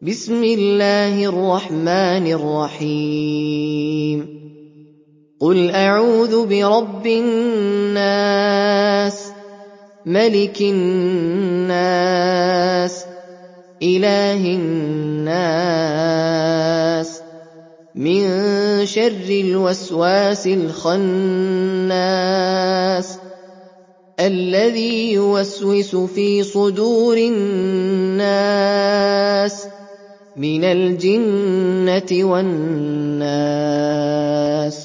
بسم الله الرحمن الرحيم قل أعوذ برب الناس ملك الناس إله الناس من شر الوسواس الخناس الذي يوسوس في صدور الناس من الجنة والناس